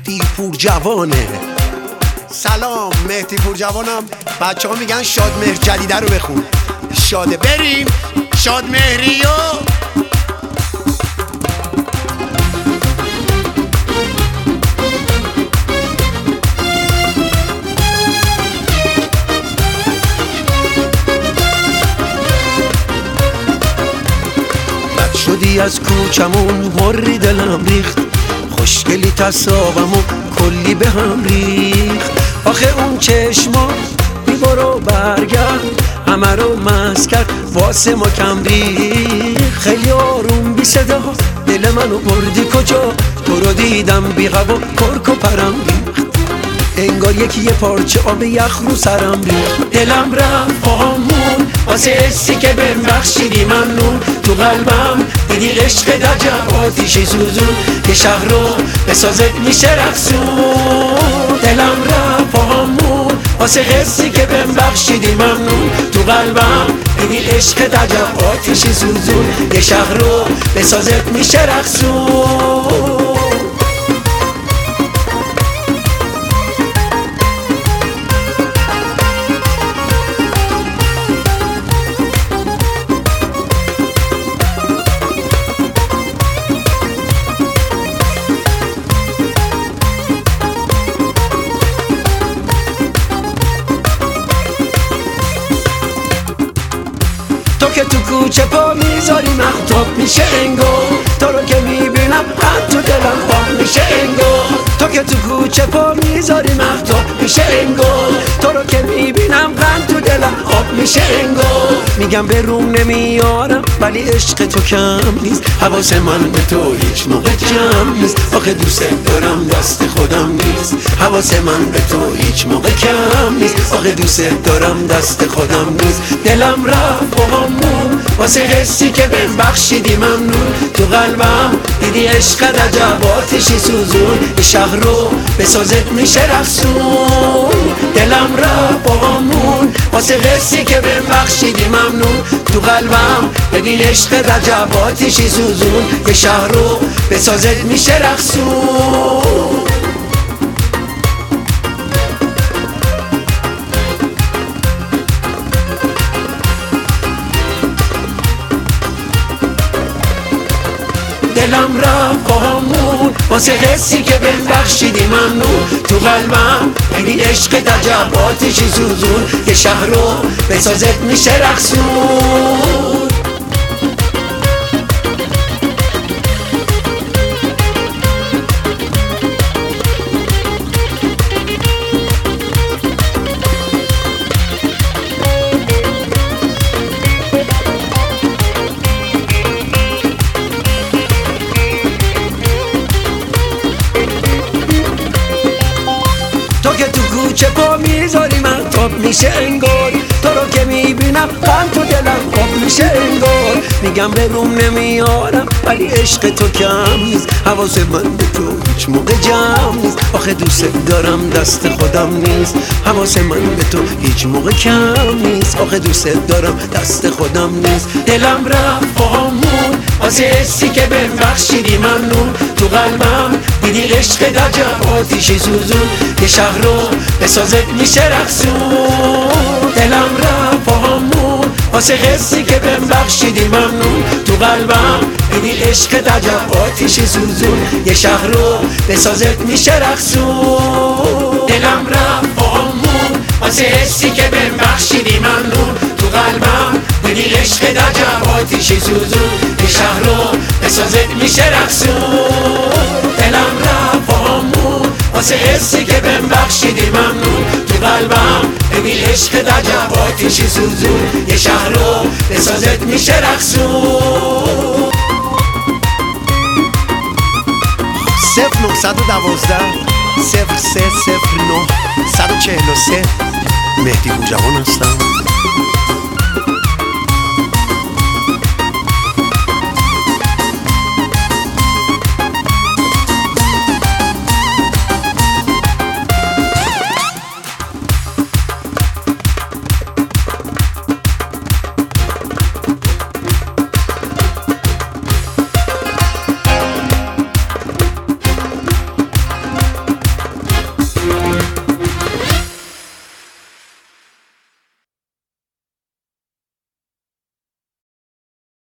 مهدی پورجوانه. سلام، مهدی پورجوانم. بچه ها میگن شادمهر جدیده رو بخون. شاده، بریم شادمهریو. شدی از کوچمون مری دلم ریخت، خوشگلی تصابمون کلی به هم ریخت. آخه اون چشما بی برو برگرد همه رو مست کرد واسه ما کم ریخت. خیلی آروم بی صدا دل منو بردی کجا، تو رو دیدم بی هوا کرک و پرم ریخت. انگار یکی یه پارچه آب یخ رو سرم ریخت. دلم رفت پاهامون واسه حسی که بهم بخشیدی ممنون. تو قلبم دیدی عشق دجا آتیشی سوزون، یه شهر رو بسازت میشه رقصون. دلم رفت پاهامون واسه حسی که بهم بخشیدی ممنون. تو قلبم دیدی عشق دجا آتیشی سوزون، یه شهر رو بسازت میشه رقصون. تو که تو کوچه پا میذاری مختاب میشه انگار، تو رو که میبینم قد تو دلم پا میشه انگار. تو که تو کوچه پا میذاری مختاب میشه انگار، تو رو که میبینم قد تو دلم آب میشه انگار. میگم به روم نمیارم ولی عشق تو کم نیست، حواس من به تو هیچ موقع جمع نیست. آخه دوست دارم دست خودم نیست، حواس من به تو هیچ موقع کم نیست. آخه دوست دارم دست خودم نیست. دلم رفت باهامون واسه حسی که بهم بخشیدی ممنون. تو قلبم دیدی عشق عجب آتشی سوزون، یه شهر رو بسازت میشه رقصون. دلم رفت باهامون واسه حسی که بهم بخشیدی ممنون. تو قلبم دیدی عشق عجب آتشی سوزون، یه شهر رو بسازت میشه رقصون. دلم رفت باهامون واسه حسی که بهم بخشیدی ممنون. تو قلبم دیدی عشق عجب آتشی سوزون، یه شهر رو بسازت میشه رقصون. تو که تو کوچه پا میذاری من تاب میشه انگار، تو رو که میبینم قند تو دلم خواب میشه انگار. میگم به روم نمیارم ولی عشق تو کم نیست، حواس من به تو هیچ موقع جمع نیست. آخه دوست دارم دست خودم نیست، حواس من به تو هیچ موقع کم نیست. آخه دوست دارم دست خودم نیست. دلم رفت باهامون واسه حسی که بهم بخشیدی ممنون. تو قلبم دیدی عشق عجب آتیشی سوزون، یه شهر رو بسازت میشه رقصون. دلم رفت باهامون واسه حسی که بهم بخشیدی ممنون. تو قلبم دیدی عشق عجب آتیشی سوزون، یه شهر رو بسازت میشه رقصون. دلم رفت باهامون واسه حسی که بهم بخشیدی ممنون. تو قلبم دیدی عشق عجب آتیشی سوزون، یه شهر رو بسازت میشه رقصون. دلم رفت باهامون واسه حسی که بهم بخشیدی ممنون. تو قلبم دیدی عشق عجب آتیشی سوزون، یه شهر رو بسازت میشه رقصون. 0912 0309 143 مهدی پورجوان هستم.